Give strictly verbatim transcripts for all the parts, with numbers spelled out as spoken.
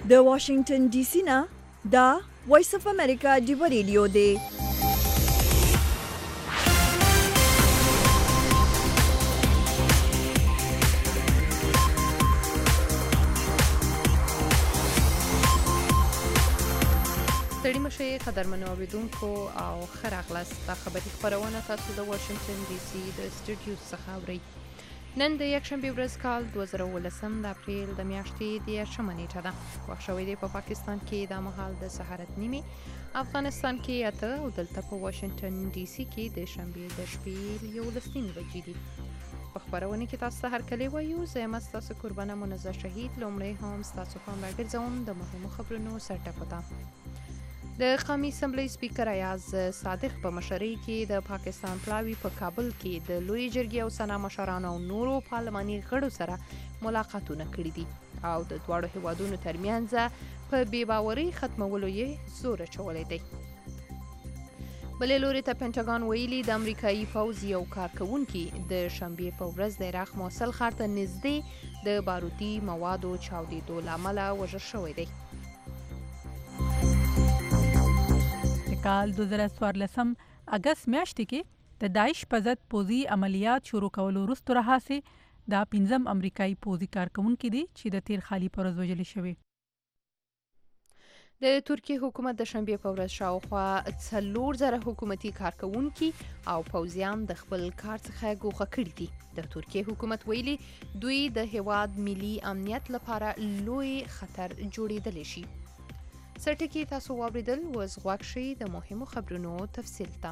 د واشنگټن ډي سي نه دا وایس اف امریکا دی ریډیو دی. ستړي مشه قدرمنو اوریدونکو او ښه راغلاست. دا خبري خپرونه تاسو د واشنگټن ډي سي د سټوډیو څخه اورئ. نن د یکشنبې ورځ کال دوه زره ولسم د اپریل د میاشتې د یشمه نیټه ده. وخت شوی دی په پاکستان کې د مهال د سهار اته نیمې، افغانستان کې اته او دلته په واشنگټن ډي سي کې د شنبې د شپې یولس نیمې بجې دي. په خپرونه کې تاسو ته هرکلی وایو. زه یم ستاسو قربانه منزه شهید. لومړی هم ستاسو پام راګرځوم د مهمو خبرونو سرټکو ته. د قومي اسمبلی سپیکر ایاز صادق په مشرۍ کې د پاکستان پلاوی په کابل کې د لوی جرګې او سنا مشرانو او نورو پارلماني غړو سره ملاقاتونه کړي دي او د دواړو هیوادونو ترمنځ په بې باورۍ ختمولو یې زور اچولی دی. بلې لوري ته پینټاګان ویلي د امریکایي پوځ یو کارکوونکي د شنبې په ورځ د عراق موصل ښار ته نږدې د باروتي موادو چاودېدو له امله وژل شوی دی. کال دوه زره څوارلسم اگست میاشتې کې د داعش په ضد پوځي عملیات شروع کولو وروسته راهیسې دا پنځم امریکایي پوځي کارکوونکي دي چې د تیر خالي پر ورځ وژل شوي. د ترکیه حکومت د شنبې په ورځ شاوخوا څلور زره حکومتي کارکوونکي او پوځیان د خپل کار څخه ګوښه کړي دي. د ترکیه حکومت ویلي دوی د هیواد ملي امنیت لپاره لوی خطر جوړېدلی شي. سرټکی تاسو واوریدل. وز غوږ شئ د مهمو خبرونو تفصیل ته.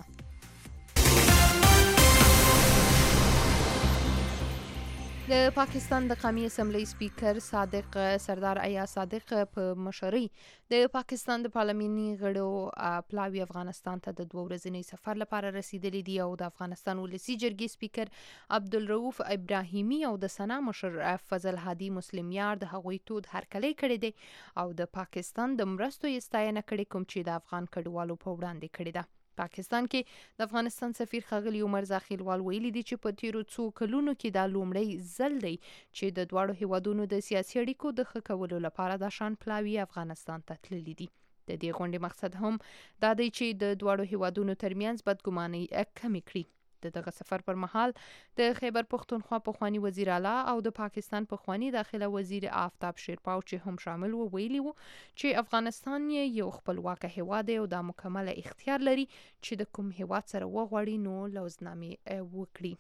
د پاکستان د قومي اسمبلی سپیکر صادق سردار ایاز صادق په مشرۍ د پاکستان د پارلماني غړو پلاوی افغانستان ته د دوه ورځني سفر لپاره رسیدلی دي او د افغانستان ولسی جرګې سپیکر عبدالرؤف ابراهیمي او د سنا مشر فضل هادي مسلم یار د هغوی تود هرکلی کړی دی او د پاکستان د مرستو یې ستاینه کړې کوم چې د افغان کډوالو په وړاندې کړې ده. پاکستان کې د افغانستان سفیر ښاغلی عمر زاخیلوال ویلي دي چې په تیرو څو کلونو کې دا لومړی ځل دی چې د دواړو هیوادونو د سیاسي اړیکو د ښه کولو لپاره د شان پلاوی افغانستان ته تللي دي. د دې غونډې مقصد هم دا دی چې د دواړو هیوادونو ترمنځ بدګماني کمې کړي. د دغه سفر پر مهال د خیبر پختونخوا پخوانی وزیر اعلی او د پاکستان پخوانی داخله وزیر آفتاب شیرپاو چې هم شامل وو ویلي وو چې افغانستان یو خپلواک هیواد دی او دا مکمل اختیار لري چې د کوم هیواد سره وغواړي نو لوزنامې وکړي.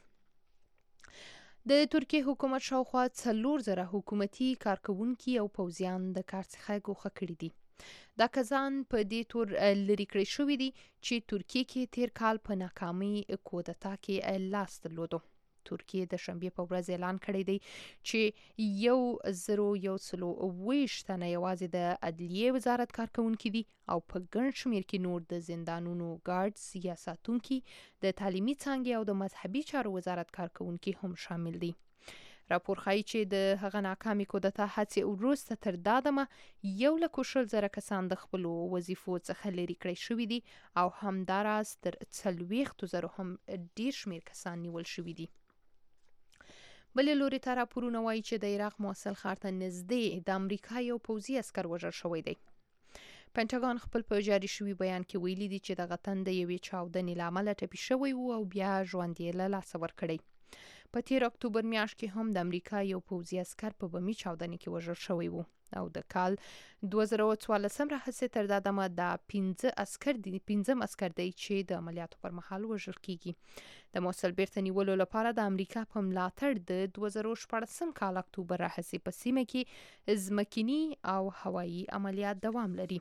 د ترکیه حکومت شاوخوا څلور زره حکومتي کارکوونکي او پوځیان د کار څخه ګوښه کړي دي. دا کسان په دې تور لرې کړی شوي دي چې ترکیه کې تیر کال په ناکامي کودتا کې لاس درلودو. ترکیه د شنبې په ورځ اعلان کړی دی چې یو زرو یو سلو اوویشت تنه یوازې د عدلیې وزارت کارکوونکي دي او په ګڼ شمېر کې نور د زندانونو ګارډز یا ساتونکي، د تعلیمي څانګې او د مذهبي چارو وزارت کارکوونکي هم شامل دي. راپور ښایي چې د هغه ناکامي کودتا هڅې وروسته تر دا دمه یو لک شل زره کسان د خپلو وظیفو څخه لرې کړی شوي دي او همداراز تر څلوېښتو زرو هم ډیر شمېر کسان نیول شوي دي. بلې لوري ته راپورونه وایي چې د عراق موصل ښار ته نږدې د امریکا یو پوځي عسکر وژل شوی دی. پینټاګان خپل په جاري شوي بیان کې ویلي دي چې دغه تن د یوې چاودنې له امله ټپي شوی و او بیا ژوند یې له لاسه ورکړی. په تیر اکتوبر میاشت کې هم د امریکا یو پوځي عسکر په بمي چاودنې کې وژل شوی و او د کال دوه زره څوارلسم راهیسې تر دا دمه دا پنځه عسکر دي پنځم عسکر دی چې د عملیاتو پر مهال وژل کیږي. د موصل بیرته نیولو لپاره د امریکا په ملاتړ د دوه زره شپاړسم کال اکتوبر راهیسې په سیمه کې ځمکني او هوایي عملیات دوام لري.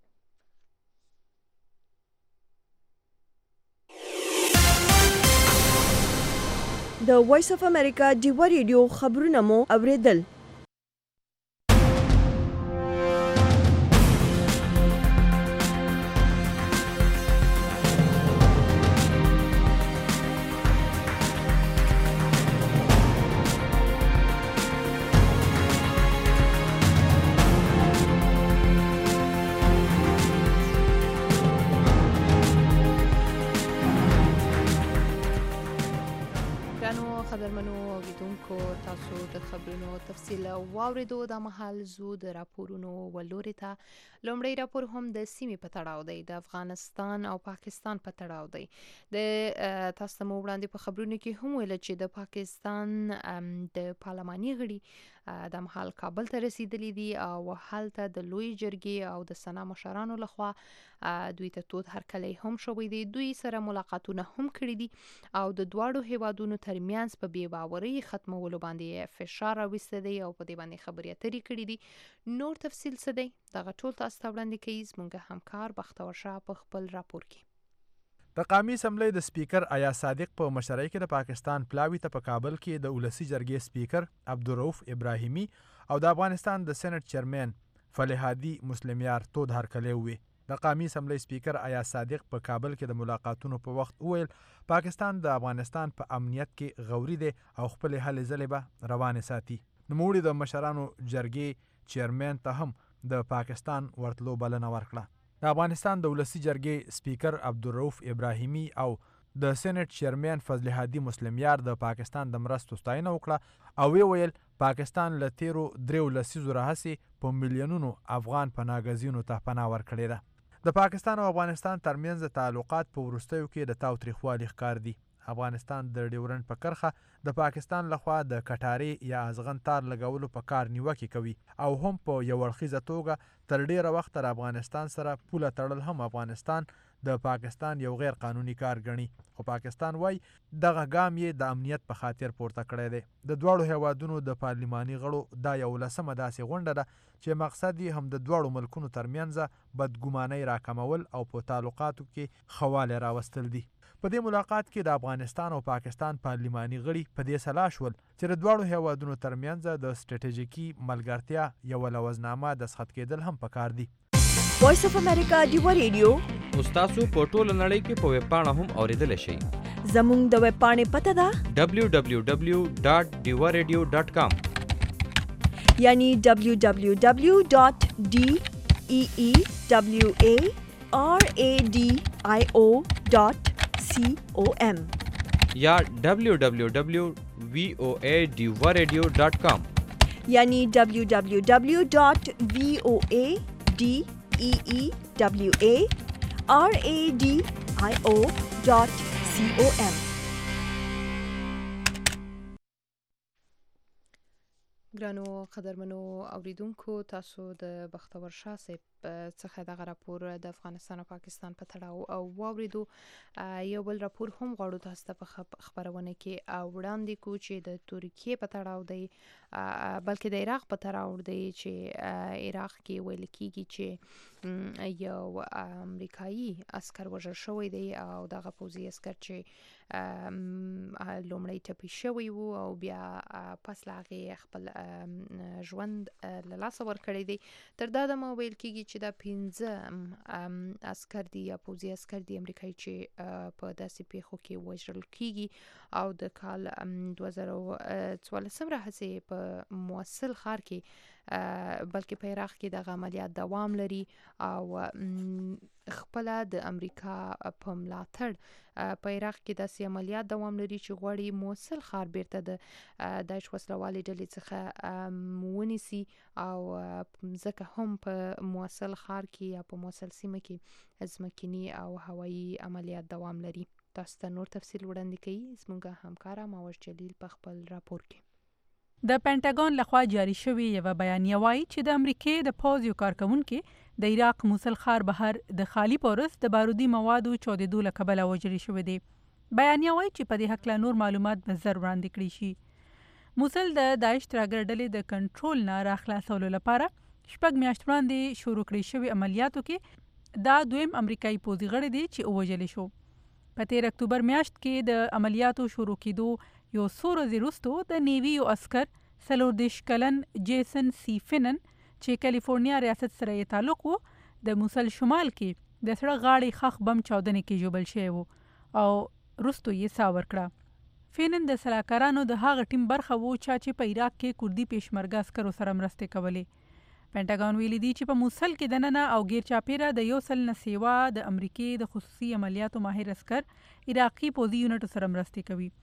د وایس اف امریکا دی ریډیو خبرونه مو اوریدل. قدرمنو اوریدونکو تاسو د خبرونو تفصیل واوریدو د مهال زو د راپورونو ولوري ته لومړی راپور هم د سیمې په تړاو دی د افغانستان او پاکستان په تړاو دی د تاسو ته وړاندې په خبرونو کې هم ویل چې د پاکستان د پارلماني غړي د مهال کابل ته رسیدلی دي او هلته د لوی جرګې او د سنا مشرانو لخوا دوی ته تود هرکلی هم شوی دی دوی سره ملاقاتونه هم کړي دي او د دواړو هیوادونو ترمنځ په بې باورۍ ختمولو باندې فشار راوسته دی او په دې باندې خبرې اترې کړي دي نور تفصیل څه دی دغه ټول تاسو ته وړاندې کوي زموږ همکار بختور شاه په خپل راپور کې د قومي اسمبلی د سپیکر آیا صادق په مشرۍ کې د پاکستان پلاوي ته په کابل کې د ولسی جرګې سپیکر عبدالرؤف ابراهیمي او د افغانستان د سېنات چیرمن فلحادي مسلمیار تود هرکلی وی د قومي اسمبلی سپیکر آیا صادق په کابل کې د ملاقاتونو په وخت ویل پاکستان د افغانستان په پا امنیت کې غوري دی او خپل هلې ځلې به روانې ساتي نوموړي د مشرانو جرګې چیرمن ته هم د پاکستان ورتلو بلنه ورکړه د افغانستان د ولسی جرګې سپیکر عبدالرؤف ابراهیمي او د سېنات چیرمن فضل هادي مسلمیار د پاکستان د مرستو ستاینه وکړه او وی ویل پاکستان له تیرو دریو لسیزو راهیسې په میلیونونو افغان پناهګزینو ته پناه ورکړې ده د پاکستان او افغانستان ترمنځ تعلقات په وروستیو کې د تاوتریخوالي ښکار دي افغانستان د ډیورنډ په کرخه د پاکستان لخوا د کټارې یا ازغن تار لګولو په کار نیوکې کوي او هم په یو اړخیزه توګه تر ډیره وخت تر افغانستان سره پوله تړل هم افغانستان د پاکستان یو غیر قانوني کار ګڼي خو پاکستان وای دغه ګام یې د امنیت په خاطر پورته کړی دی د دواړو هیوادونو د پارلماني غړو دا یو لسمه داسې غونډه ده چې مقصد یې هم د دواړو ملکونو ترمنځ بدګمانۍ راکمول او په تعلقاتو کې ښه والی راوستل دي په دې ملاقات کې د افغانستان او پاکستان پارلماني غړي په دې سلا شول چې د دواړو هیوادونو ترمنځ د سټریټیژیکي ملګرتیا یوه لوزنامه دستخط کېدل هم پکار دي وایس اف امریکا ډیوا ریډیو تاسو په ټوله نړۍ کې په ویب پاڼه هم اوریدلی شئ زموږ د ویب پاڼې پته ده دبلیو دبلیو دبلیو ډاټ ډیوا ریډیو ډاټ کام یعنی دبلیو دبلیو دبلیو ډاټ ډي ای ای دبلیو ای آر ای ډي آی او ډاټ سی او ایم یا دبلیو دبلیو دبلیو وی او ای ډیوا ریډیو ډاټ کام یعنی دبلیو دبلیو دبلیو ډاټ وی او ای ډي ای ای دبلیو ای آر ای ډي آی او ډاټ سی او ایم ګرانو قدرمنو اوریدونکو تاسو د بختور شاه صاحب څخه دغه راپور د افغانستان او پاکستان په تړاو او واوریدو یو بل راپور هم غواړو تاسو ته په خبرونه کې وړاندې کو چې د ترکیې په تړاو دی بلکې د عراق په تړاو دی چې عراق کې ویل کېږي چې یو امریکایي عسکر وژل شوی دی او دغه پوځي عسکر چې لومړی ټپي شوی و او بیا پس له هغې خپل ژوند له لاسه ورکړی دی تر دا دمه ویل کېږي چې دا پنځه عسکر دي یا پوځي عسکر دي امریکایي چې په داسې پیښو کې وژل کېږي او د کال دوه زره څوارلسم راهیسې په موصل ښار کې بلکې په عراق کې دغه عملیات دوام لري او خپله د امریکا په ملاتړ په عراق کې داسې عملیات دوام لري چې غواړي موصل ښار بیرته د داعش وسلوالې ډلې څخه ونیسي او ځکه هم په موصل ښار کې یا په موصل سیمه کې ځمکني او هوایي عملیات دوام لري تاسو ته نور تفصیل وړاندې کوي زموږ همکاره ماوش جلیل په خپل راپور کې د پینټاګون لخوا جاری شوی یو بیانیه وایي چې د امریکای د پوز یو کارکونکي د عراق موصل ښار بهر د خالی پورس د بارودي موادو چودېدو له کبله وژل شوی دی بیانیه وایي چې په دې هکله نور معلومات به زر وړاندې کړي شي موصل د داعش ترهګر ډلې د کنټرول نه راخلاصولو لپاره شپږ میاشتې وړاندې شروع کړي شوي عملیاتو کې دا دویم امریکایي پوځي غړی دی چې ووژل شو په تیر اکتوبر میاشت کې د عملیاتو شروع کېدو یو څو ورځې وروسته د نیوي یو عسکر څلور دېرش کلن جیسن سی فینن چې کالیفورنیا ریاست سره یې تعلق و د موصل شمال کې د سړک غاړې ښخ بم چاودنې کې ژوبل شوی و او وروسته یې ساه ورکړه فینن د سلاکارانو د هغه ټیم برخه و چا چې په عراق کې کردي پیشمرګه عسکرو سره مرستې کولې پینټاګون ویلي دی چې په موصل کې دننه او غیر چاپیره د یو سل نه سیوا د امریکای د خصوصي عملیاتو ماهر عسکر عراقي پوځي یونټو سره مرستې کوي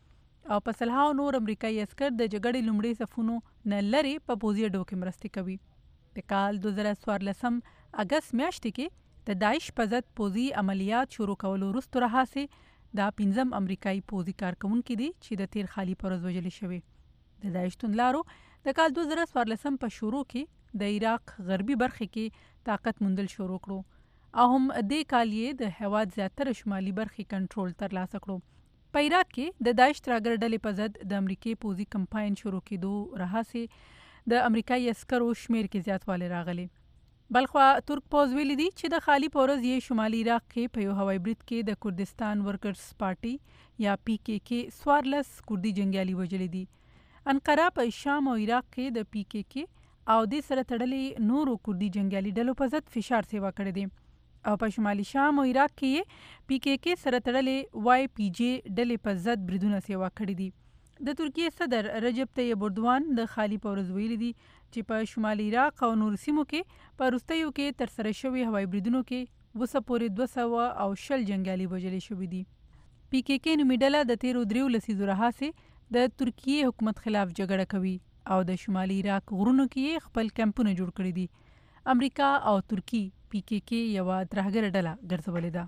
او په سلهاو نور امریکایي عسکر د جګړې لومړي صفونو نه لرې په پوځي اډو کې مرستې کوي. د کال دوه زره څوارلسم اګست میاشتې کې د داعش په ضد پوځي عملیات شروع کولو وروسته راهیسې دا پنځم امریکایي پوځي کارکونکي دي چې د تیر خالي پر ورځ وژل شوي. د داعش توندلارو د کال دوه زره څوارلسم په شروع کې د عراق غربي برخې کې طاقت موندل شروع کړو او هم دې کال یې د هیواد زیاتره شمالي برخې کنټرول ترلاسه کړو. په عراق کې د داعش ترهګر ډلې په ضد د امریکای پوځي کمپاین شروع کېدو راهیسې د امریکایي عسکرو شمیر کې زیاتوالی راغلی. بلخوا ترک پوځ ویلي دي چې د خالي په ورځ یې شمالي عراق کې په یو هوایي برید کې د کردستان ورکرز پارټي یا پی کې کې څوارلس کردي جنګیالي وژلي دي. انقره په شام او عراق کې د پی کې کې او دې سره تړلې نورو کردي جنګیالي ډلو په ضد فشار سیوا کړی دی او په شمالي شام او عراق کې پی کې کې سره تړلې وای پی جی ډلې په ضد بریدونه سیوا کړي دي. د ترکیې صدر رجب طیب اردوان د خالي په ورځ ویلي دي چې په شمالي عراق او نورو سیمو کې په وروستیو کې ترسره شوي هوایي بریدونو کې اوسه پورې دوه سوه او شل جنګیالي وژلي شوي دي. پی کې کې نومي ډله د تیرو دریو لسیزو راهیسې د ترکیې حکومت خلاف جګړه کوي او د شمالي عراق غرونو کې خپل کمپونه جوړ کړي دي. امریکا او ترکی پی کې کې یوه ترهګره ډله ګرځولې ده.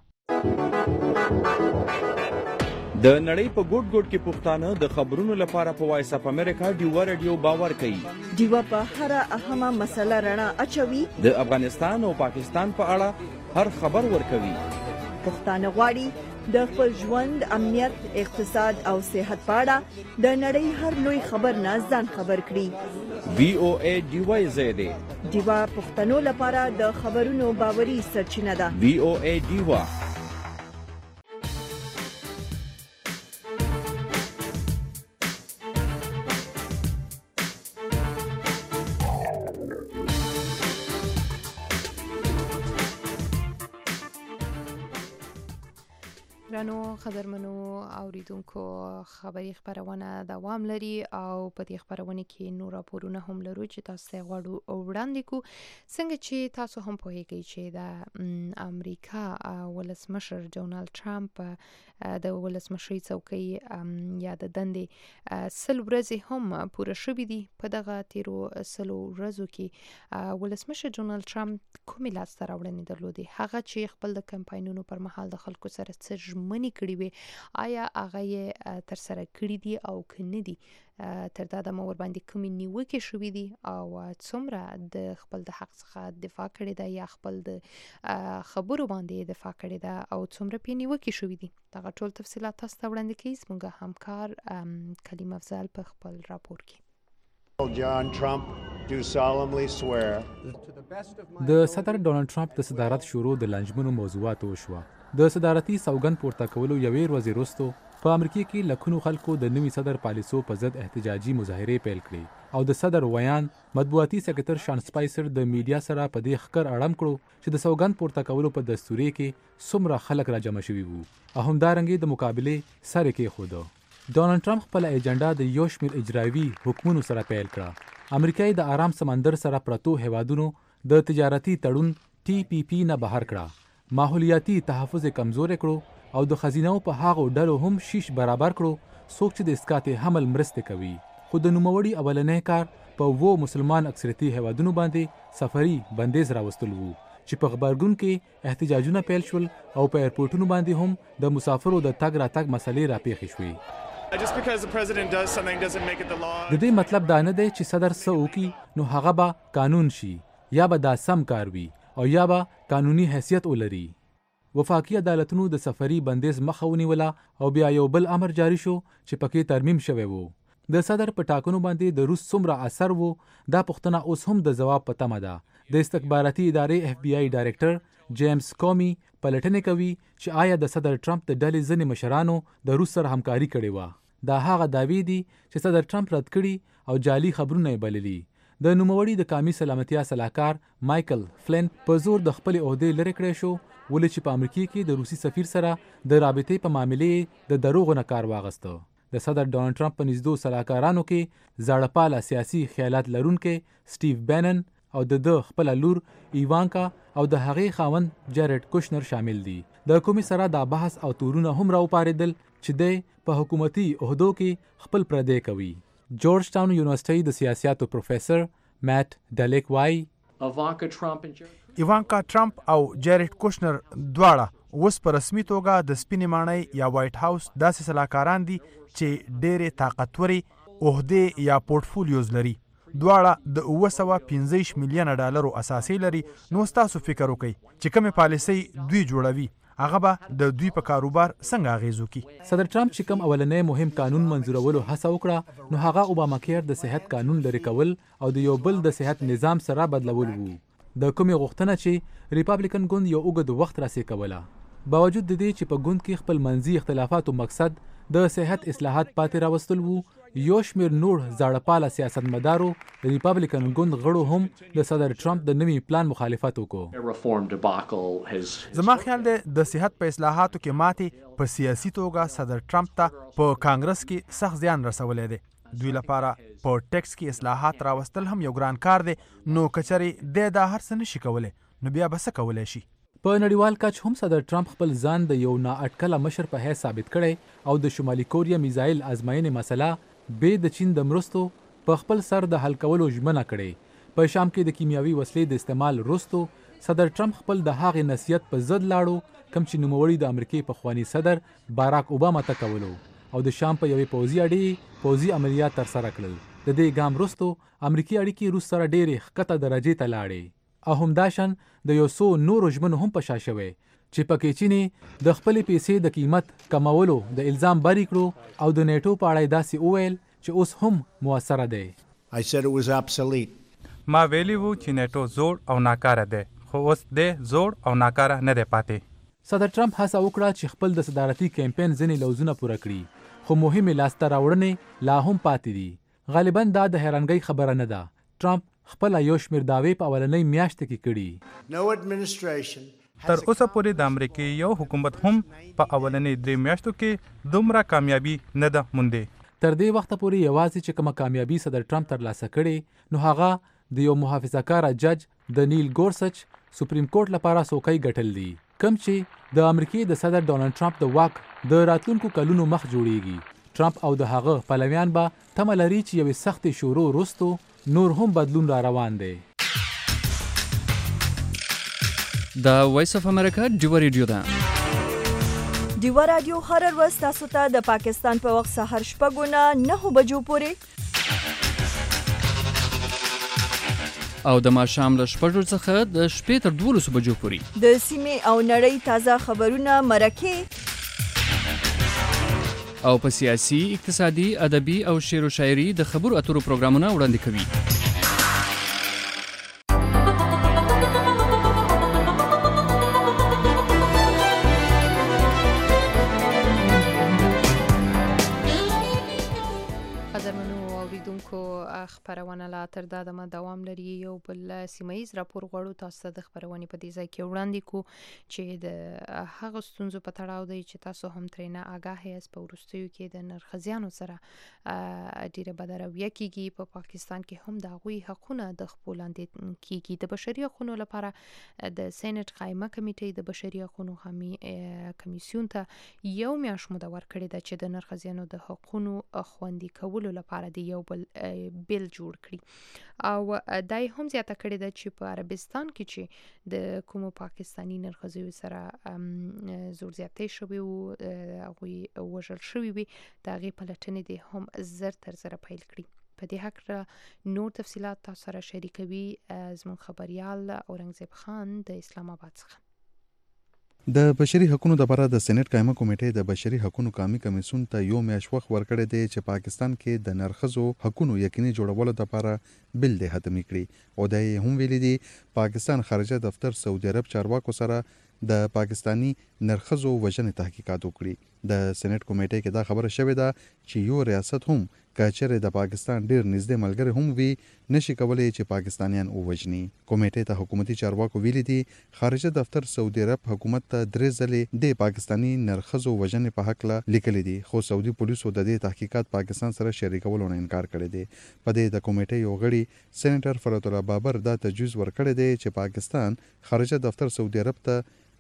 د نړۍ په ګوټ ګوټ کې پښتانه د خبرونو لپاره په وایس اپ امریکا ډیوا رادیو باور کوي. ډیوا په هر اهمه مسله رڼا اچوي. د افغانستان او پاکستان په اړه هر خبر ورکوي. پښتانه غواړي د خپل ژوند، امنیت، اقتصاد او صحت په اړه د نړۍ هر لوی خبر نه ځان خبر کړي. وی او ای ډیوا زیاده ډیوا پښتنو لپاره د خبرونو باوري سرچینه ده. وی او ای ډیوا. ګرانو خبرمنو اوریدونکو، خبري خبرونه دوام لري او په دې خبرونه کې نور راپورونه هم لرو چې تاسو ته غواړو وړاندې کو. څنګه چې تاسو هم پوهیږئ چې د امریکا ولسمشر ډونالد ټرمپ د ولسمشرۍ څوکۍ یا د دندې سل ورځې هم پوره شوې دي. په دغه تیرو سلو ورځو کې ولسمشر ډونالد ټرمپ کومې لاسته راوړنې درلودې؟ هغه چې خپل د کمپاینونو پر مهال د خلکو سره څه ژمنې کړې وي، آیا هغه یې ترسره کړي دي او که نه دي؟ تر دا دمه ورباندې کومې نیوکې شوې دي او څومره د خپل د حق څخه دفاع کړې ده یا خپل د خبرو باندې دفاع کړې ده او څومره پې نیوکې شوې دي؟ دغه ټول تفصیلات تاسو ته وړاندې کوي زموږ همکار کلیم افضل په خپل راپور کې. John Trump do solemnly swear د صدر ډونالد ټرمپ د صدارت شروع د لنجمنو موضوعاتو وشوه. د صدارتي سوګند پورته کولو یوې ورځې وروسته په امریکا کې لکونو خلکو د نوي صدر پالیسو په ضد احتجاجي مظاهرې پیل کړې او د صدر ویان مطبوعاتي سکرټر شان سپایسر د میډیا سره په دې ښکر اړم کړو چې د سوګند پورته کولو په دستوري کې څومره خلک را جمع شوي وو او همدارنګې د مقابلې سر یې کېښوده. ډونالد ټرمپ خپله ایجنډا د یو شمېر اجرایوي حکمونو سره پیل کړه. امریکا یې د آرام سمندر سره پرتو هیوادونو د تجارتي تړون ټي پی پی نه بهر کړه. ماحولیاتي تحفظ کمزورې کړو او د خزینو په هغو ډلو هم شیش برابر کړو څوک چې د اسقاط حمل مرستې کوي. خو د نوموړي اولنی کار په وو مسلمان اکثریتي هیوادونو باندې سفري بندیز راوستل وو چې په غبرګون کې احتجاجونه پیل شول او په ایرپورټونو باندې هم د مسافرو د تګ راتګ مسلې راپېښې شوې. د دې مطلب دا نه دی چې صدر څه وکړي نو هغه به قانون شي یا به دا سم کار وي او یا به قانوني حیثیت ولري. وفاقي عدالتونو د سفري بندیز مخه ونیوله او بیا یو بل امر جاری شو چې پکې ترمیم شوی وو. د صدر په ټاکنو باندې د روس څومره اثر وو دا پوښتنه اوس هم د ځواب په تمه ده. د استخباراتي ادارې اف بی آی ډایرکټر جیمز کومي پلټنې کوي چې آیا د صدر ټرمپ د ډلې ځینې مشرانو د روس سره همکاري کړې وه. دا هغه دعوی دي چې صدر ټرمپ رد کړي او جعلي خبرونه یې بللي. د نوموړي د قومي سلامتیا سلاکار مایکل فلن په زور د خپل عہدې لرې کړی شو ولې چې په امریکا کې د روسي سفیر سره د رابطې په معاملې د دروغو نه کار واغسته. د صدر ډونالد ټرمپ په نږدې سلاکارانو کې زړپاله سیاسي خیالات لرونکي سټیو بینن او د د خپل لور ایوانکا او د هغې خاوند جیرډ کوشنر شامل دي. د کومې سره دا بحث او تورونه هم راوپارېدل چې دی په حکومتي عهدو کې خپل پردی کوي. جورج ټاون یونیورسټۍ د سیاسیاتو پروفیسر میټ ډلیک وایي ایوانکا ټرمپ او جیرد کوشنر دواړه اوس په رسمي توګه د سپینې ماڼۍ یا وایټ هاوس داسې سلاکاران دي چې ډېرې طاقتورې عهدې یا پورټفولیوز لري. دواړه د اوه سوه پنځه ویشت میلیونه ډالرو اساسۍ لري. نو ستاسو فکر وکړئ چې کومې پالیسۍ دوی جوړوي هغه به د دوی په کاروبار څنګه اغیز وکړي. صدر ټرمپ چې کوم اولنی مهم قانون منظورولو هڅه وکړه نو هغه اوباما کیر د صحت قانون لرې کول او د یو بل د صحت نظام سره بدلول وو. د کومې غوښتنه چې ریپابلیکن ګوند یو اوږد وخت راسې کوله. باوجود د دې چې په ګوند کې خپل منځي اختلافاتو مقصد د صحت اصلاحات پاتې راوستل وو، یو شمېر نور زاړهپاله سیاستمدارو ریپابلیکن ګوند غړو هم د صدر ټرمپ د نوي پلان مخالفت وکړو. زما خیال دی د صحت په اصلاحاتو کې ماتې په سیاسي توګه صدر ټرمپ ته په کانګرس کې سخت زیان رسولی دی. دوی لپاره په ټیکس کې اصلاحات راوستل هم یو ګران کار دی. نو کچرې دی دا هر څه نشي کولی نو بیا به څه کولی شي؟ په نړیوال کچ هم صدر ټرمپ خپل ځان د یو نااټکله مشر په حیث ثابت کړی او د شمالي کوریا میزایل ازمایښتې مسله بې د چین د مرستو په خپل سر د حل کولو ژمنه کړې. په شام کې د کیمیاوي وسلې د استعمال وروستو صدر ټرمپ خپل د هغې نصیحت په ضد لاړو کوم چې نوموړي د امریکې پخواني صدر باراک اوباما ته کولو او د شام په یوې پوځي اډې پوځي عملیات ترسره کړل. د دې ګام وروستو امریکایي اړیکې روس سره ډېرې ښکته درجې ته لاړې او همداشان د یو څو نورو ژمنو هم په شا شوی چې پکې چینې د خپلې پیسې د قیمت کمولو د الزام بری کړو او د نیټو په اړه داسې وویل چې اوس هم موثره دی. ما ویلی وو چې نیټو زوړ او ناکاره دی خو اوس دی زوړ او ناکاره نه دی پاتې. صدر ټرمپ هڅه وکړه چې خپل د صدارتي کمپاین ځینې لوزونه پوره کړي خو مهمې لاسته راوړنې لا هم پاتې دي. غالبا دا د حیرانګۍ خبره نه ده. ټرمپ خپل یو شمېر دعوې په اولنۍ میاشت کې کړي. تر اوسه پورې د امریکې یو حکومت هم په اولنۍ درې میاشتو کې دومره کامیابی نه ده موندې. تر دې وخته پورې یوازې چې کومه کامیابي صدر ټرمپ ترلاسه کړې نو هغه د یو محافظه‌کاره جج د نیل ګورسچ سپریم کورټ لپاره څوکۍ ګټل دي کوم چې د امریکې د صدر ډونالډ ټرمپ د واک د راتلونکو کلونو مخ جوړیږي. ټرمپ او د هغه پلویان به تمه لري چې یوې سختې شورو وروستو نور هم بدلون را روان دی. د وایس اف امریکا ډیوا ریډیو ده. ډیوا رادیو هر ورځ تاسو ته د پاکستان په وخت سهار شپږ نه نهه بجو پورې او د ماښام له شپږو څخه د شپې تر دولسو بجو پورې د سیمې او نړۍ تازه خبرونه، مرکې او په سیاسي، اقتصادي، ادبي او شعر و شاعري د خبرو اترو پروګرامونه وړاندې کوي. خبرونه لا تر دا دمه دوام لري. یو بل سیمایي راپور غواړو تاسو ته د خبرونې په دې ځای کې وړاندې کو چې د هغه ستونزو په تړاو دی چې تاسو هم ترېنه آګاه یاست. په وروستیو کې د نرخزیانو سره ډیره بدرویه کیږي. په پاکستان کې هم د هغوی حقونه د خپل لاندې کیږي. د بشري حقوقو لپاره د سېنات قائمه کمیټې د بشري حقوقو کمیسیون ته یو میاشت موده ورکړې ده چې د نرخزیانو د حقوقو خوندي کولو لپاره د یو بل بیل جوړ کړي او دای هم زیاته کړې ده چې په عربستان کې چې د کومو پاکستانی نرخزیو سره زور زیاتې شوی او هغوی وژل شوي وي د هغې پلټنې دې هم زر تر زره پیل کړي. په دې هکله نور تفصیلات تاسو سره شریکوي زموږ خبریال اورنګزیب خان د اسلام آباد څخه. د بشري حقوقو لپاره د سېنات قائمه کمیټې د بشري حقوقو قومي کمیسیون ته یو میاشت وخت ورکړی دی چې پاکستان کې د نرخزو حقوقو یقیني جوړولو لپاره بل دی حتمي کړي او دا هم ویلي دي پاکستان خارجه دفتر سعودي عرب چارواکو سره د پاکستانی نرخزو وژنې تحقیقات وکړي. د سېنات کمیټې کې دا خبره شوې ده چې یو ریاست هم کچره د پاکستان ډیر نږدې ملګری هم وي نشي کولای چې پاکستانیان ووجني. کمیټې ته حکومتي چارواکو ویلي دي خارجه دفتر سعودي عرب حکومت ته درې ځلې د پاکستانی نرخزو وژنې په حق له لیکلي دي خو سعودي پولیسو د دې تحقیقات پاکستان سره شریکولو نه انکار کړی دی. په دې د کمیټې یو غړي سېنیټر فرات الله بابر دا تجویز ورکړی دی چې پاکستان خارجه دفتر سعودي عرب ته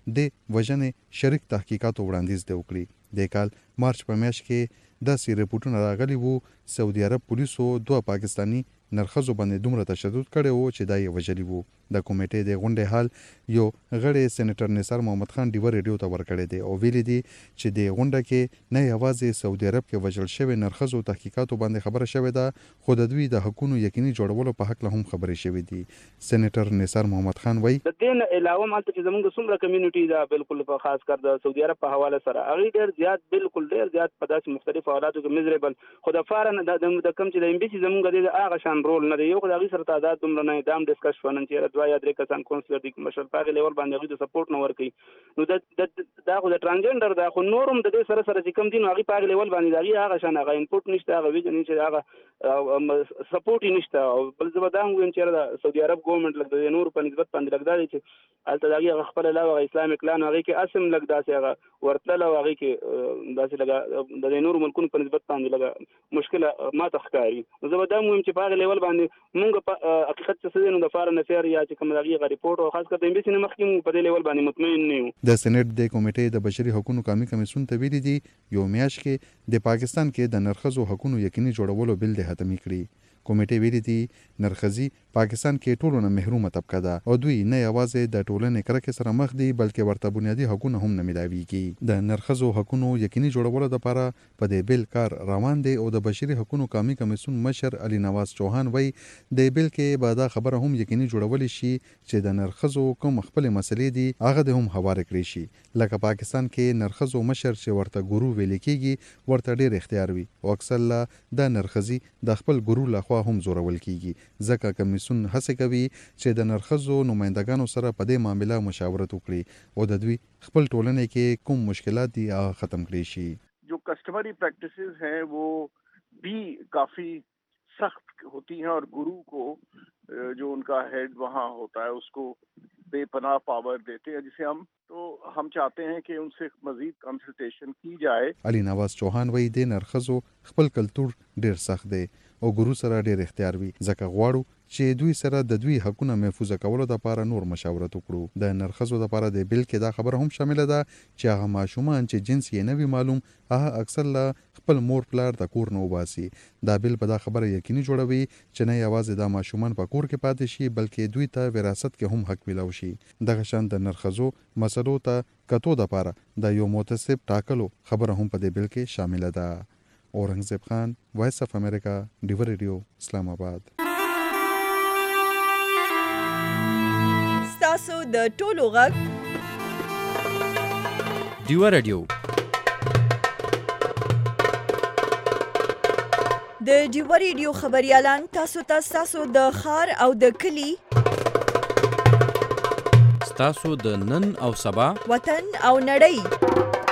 د وژنې شریک تحقیقاتو وړاندیز دی وکړي. د کال مارچ په میاشت کې داسې رپورټونه راغلي وو سعودي عرب پولیسو دوه پاکستانی نرخزو باندې دومره تشدد کړی وو چې دا یې وژلي وو. د کمیټې د غونډې حال یو غړی سېنیټر نثار محمد خان ډیوه ریډیو ته ورکړی دی او ویلي دي چې د غونډه کې نه یوازې سعودي عرب کې وژل شوی نرخزو تحقیقاتو باندې خبره شوې ده خو د دوی د حقونو یقیني جوړولو په حق له هم خبرې شوې دي. سېنیټر نثار محمد خان وایي د دې نه علاوه مالته چې زموږ څومره کمیونټي دا بالکل په خاص کر د سعودي عرب په حواله سره هغه ډېر زیات بالکل ډېر زیات په داسې مختلف حالاتو کې میزریبل خو د فارن د کم چې د امبیسي زموږ د هغه شان رول نه دی یو خو د هغې سره تعداد دومره نه دام ډسکس شو نن چې دوه یا درې کسان کونسلر دي مشر په هغې لیول باندې هغوی د سپورټ نه ورکوي نو دا خو د ټرانسجنډر دا خو نور هم د دې سره سره چې کوم دي نو هغوی په هغې لیول باندې د هغې هغه شان هغه انپوټ نشته هغه ویژن نشته هغه سپورټ یې نشته او بل زه به دا هم ویم چې د سعودي عرب ګورنمنټ لږ د نورو په نسبت باندې لږ دا دی چې هلته د هغې هغه خپله لا هغه اسلامک لا نو هغې کې اسم لږ داسې هغه ورتلل او هغې کې داسې لږه د نورو ملکونو په نسبت باندې لږه مشکله ماته ښکاري. نو زه به دا هم ویم چې په هغې لیول باندې مونږ په حقیقت څه دی نو د فارن افیر یا چې کوم د هغې هغه ریپورټ او خاص کر د امبیسي نه مخکې مونږ په دې لیول باندې مطمئن نه یو. د سېنیټ د کمیټې د بشري حقوقو قومي کمیسیون ته ویلي دي یو میاشت کې د پاکستان کې د نرخزو حقوقو یقیني جوړولو بل د حتمي کړي. کمیټې ویلي دي نرخزي پاکستان کې ټولو نه محرومه طبقه ده او دوی نه یوازې د ټولنې کرکې سره مخ دي بلکې ورته بنیادي حقونه هم نه میلاویږي. د نرخزو حقوقو یقیني جوړولو لپاره په دې بل کار روان دی او د بشري حقوقو قومي کمیسیون مشر علي نواز چوهان وایي د بل کې به دا خبره هم یقیني جوړول شي چې د نرخزو کوم خپل مسلې دي هغه د هم هواره کړی شي. لکه پاکستان کې نرخزو مشر چې ورته ګورو ویل کېږي ورته ډېر اختیار وي او اکثر لا د نرخزي د خپل ګورو لخوا هم زورول کیږي ځکه کمیسیون هڅه کوي چې د نرخزو نمائندګانو سره په دې معاملې مشاورت وکړي او د دوی خپل ټولنې کې کوم مشکلات دي هغه ختم کړي شي. जो customary practices हैं वो भी काफ़ी सख्त होती हैं और गुरु को जो उनका हेड वहाँ होता है उसको बेपनाह पावर देते हैं जिसे हम तो हम चाहते हैं कि उनसे मजीद कंसल्टेशन की जाए. علي نواز چوهان وایي د نرخزو خپل کلتور ډیر سخت دی او ګورو سره ډیر اختیار وي ځکه غواړو چې دوی سره د دوی حقونه محفوظ کولو لپاره نور مشاورت وکړو. د نرخزو لپاره د بل کې دا خبره هم شامل ده چې هغه ماشومان چې جنس یې نه وي معلوم هغه اکثر له خپل مور پلار د کور نه وباسي. دا بل په دا خبره یقیني جوړوي چې نه یوازې دا ماشومان په کور کې پاتې شي بلکې دوی ته وراثت کې هم حق ملو شي. دغه شان د نرخزو مسلو ته کتو د لپاره د یو متسب ټاکلو خبره هم په دې بل کې شامل ده. اورنګزیب خان وایس اف امریکا ډیو ریډیو اسلام آباد. ستاسو د ټولو غږ ډیو ریډیو د ډیو ریډیو خبريالان تاسو ته تاسو د خار او د کلی تاسو د نن او سبا وطن او نړۍ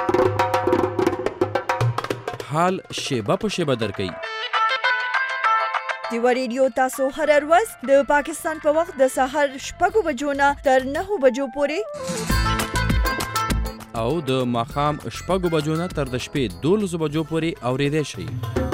حال شیبه په شیبه درکې. ډیو ریډیو تاسو هر ورځ د پاکستان په وخت د سهار شپږو بجو نه تر نهو بجو پورې او د ماښام شپږو بجو نه تر د شپې دولسو بجو پورې اورېدای شئ.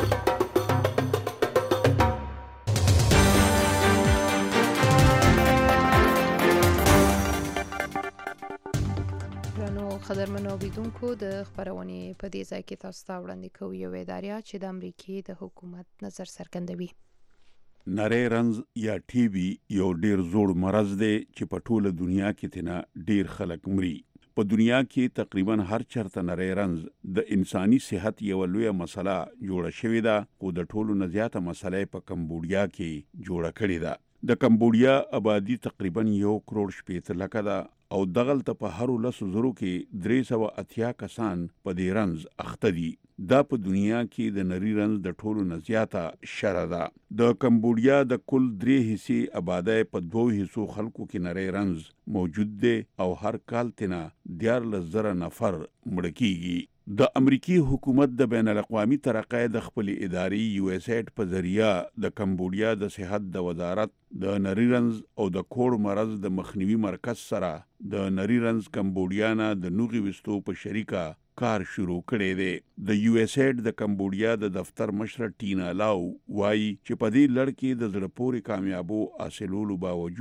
قدرمنو اوریدونکو د خبرونې په دې ځای کې تاسو ته وړاندې کوو یو اداره چې د امریکې د حکومت نظر څرګندوي. نری رنز یا ټي بي یو ډیر زوړ مرض دی چې په ټوله دنیا کې تینا ډیر خلک مري. په دنیا کې تقریبا هر چرته نری رنز د انساني صحت یو لویه مسله جوړه شوې ده او د ټولو نه زیاته مسله په کمبودیا کې جوړه کړې ده. د کمبودیا آبادی تقریبا یو کروڑ شپېته لکه ده او دغلته په هرو لسو زرو کې درې سوه اتیا کسان په دې رنز اخته دي. دا په دنیا کې د نری رنز د ټولو نه زیاته شره ده. د کمبودیا د کل درې حصې آبادی په دوو حصو خلکو کې نری رنز موجود دی او هر کال تینا دیارلس زره نفر مړه کیږي. د امریکای حکومت د بین الاقوامي ترقۍ د خپل ادارې یو اس ایډ په ذریعہ د کمبودیا د صحت د وزارت د نری رنز او د کوړ مرض د مخنیوي مرکز سره د نری رنز کمبودیا نه د نوغي وستو په شریکه کار شروع کړی دی. د یو اس ایډ د کمبودیا د دفتر مشر ټینا لاو وایي چې په دې لړ کې د زړه پورې کامیابو حاصلولو باوجود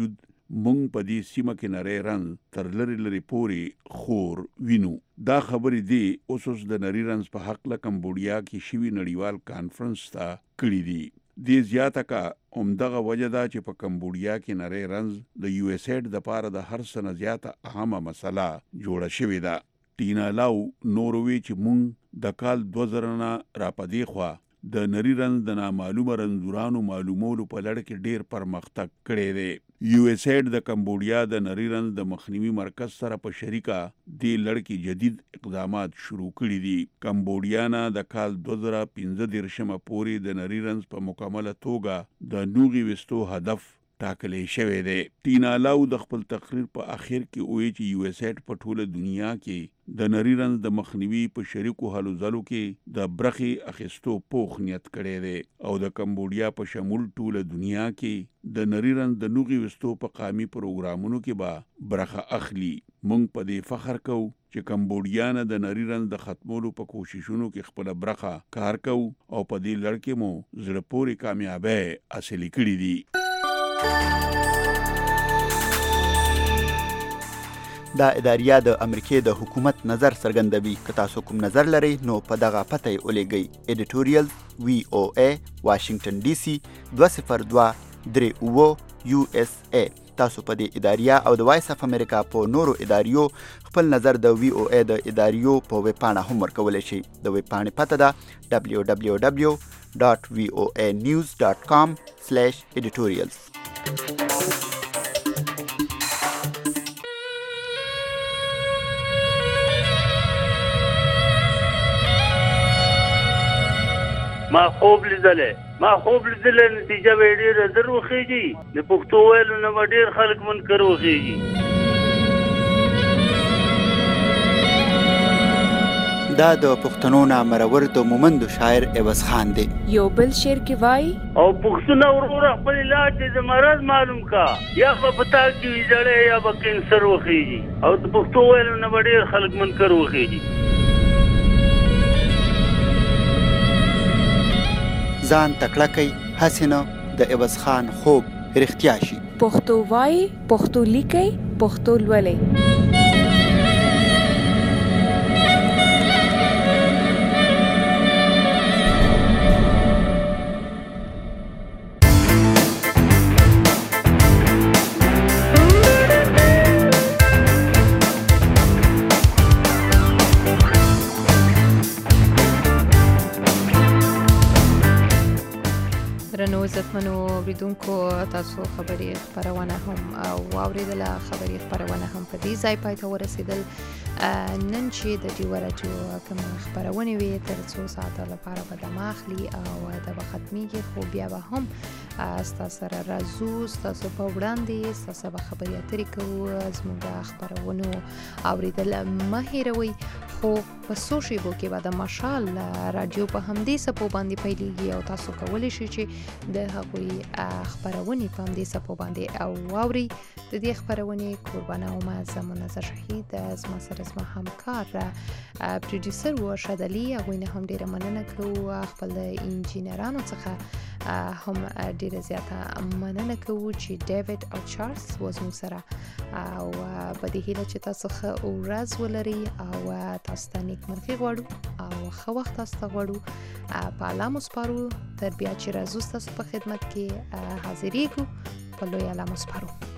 مونږ په دې سیمه کې نری رنځ تر لري لري پورې خور وینو. دا خبرې دی اوس اوس د نری رنځ په حق له کمبوډیا کې شوي نړیوال کانفرنس ته کړي دي. دې زیاته کا همدغه وجه ده چې په کمبوډیا کې نری رنځ د یو اس ایډ دپاره د هر څه نه زیاته اهمه مسله جوړه شوې ده. ټینا لاو نوروي چې مونږ د کال دوه زره نه راپدې خوا د نری رنځ د نامعلومه رنځورانو معلومولو په لړ کې ډیر پرمختګ کړی دی. یو اس ایډ د کمبوډیا د نری رنځ د مخنیوي مرکز سره په شریکه دې لړ کې جدید اقدامات شروع کړي دي. کمبوډیا نه د کال دوه زره پنځه دېرشمه پورې د نری رنځ په مکمله توګه د نوغي وستو هدف ټاکلې شوی دی. ټینا لاو د خپل تقریر په اخر کې وایي چې یو اس ایډ په ټوله دنیا کې د نری رنځ د مخنیوي په شریکو هلو ځلو کې د برخې اخیستو پوخ نیت کړی دی او د کمبوډیا په شمول ټوله دنیا کې د نری رنځ د نوغي وستو په قامي پروګرامونو کې به برخه اخلي. مونږ په دې فخر کوو چې کمبوډیا نه د نری رنځ د ختمولو په کوششونو کې خپل برخه کار کوو او په دې لړ کې مو زړه پورې کامیابی حاصل کړي دي. دا اداریه د امریکای د حکومت نظر څرګندوي. که تاسو کوم نظر لرئ نو په دغه پته یې ولیږئ. ایډیټوریال وی او ای واشنگټن ډي سي دوه صفر دوه درې اوه یو اس ای. تاسو په دې اداریه او د وایس اف امریکا په نورو اداریو خپل نظر د وی او ای د اداریو په ویب پاڼه هم ورکولی شئ. د ویب پاڼې پته ده دبلیو دبلیو دبلیو ډاټ وی او ای نیوز ډاټ کام سلیش ایډیټوریالز. ما خوب لیدلې ما خوب لیدلې نتیجه به ډېره زر وخیږي. د پښتو ویلو نه به ډېر خلک منکر وخیږي. دا د پښتنو نامرور د مومندو شاعر عوض خان دی. یو بل شعر کې وایي او پښتونه وروره خپل علاج د مرض معلوم کا یا به پتا کې وي زړې یا به کینسر وخیږي او د پښتو ویلو نه به ډېر خلک منکر وخیږي. ځان تکړه کوي هسې نه د عوض خان خوب رښتیا شي. پښتو وایي پښتو لیکئ پښتو لولئ. درنو عزتمنو اوریدونکو تاسو خبري خبرونه هم واوریدله. خبري خبرونه هم په دې ځای پای ته ورسېدل. نن چې د ډیو راډیو کوم خبرونه وي تر څو ساعته لپاره به دم اخلي او دا به ختمیږي، خو بیا به هم ستاسو سره راځو، ستاسو په وړاندې ستاسو به خبرې اترې کوو. زموږ خبرونو اوریدل مه هیروئ. خو په څو شیبو کې به د مشال راډیو په همدې څپو باندې پیلېږي او تاسو کولی شئ چې د هغوی خپرونې په همدې څپو باندې او واورئ. د دې خپرونې کوربانه ومه زه منظر شهید، زما سره زما همکار پروډیوسر و ارشد علي، هغوی نه هم ډېره مننه کوو. خپل انجینرانو څخه هم ډېره زیاته مننه کوو چې ډیوډ او چارلز و زموږ سره، او په دې هیله چې تاسو ښه ورځ ولرئ او تاسو ته نیکمرغي غواړو او ښه وخت تاسو ته غواړو. په الله مو سپارو، تر بیا چې راځو ستاسو په خدمت کې حاضرېږو. په لوی الله مو سپارو.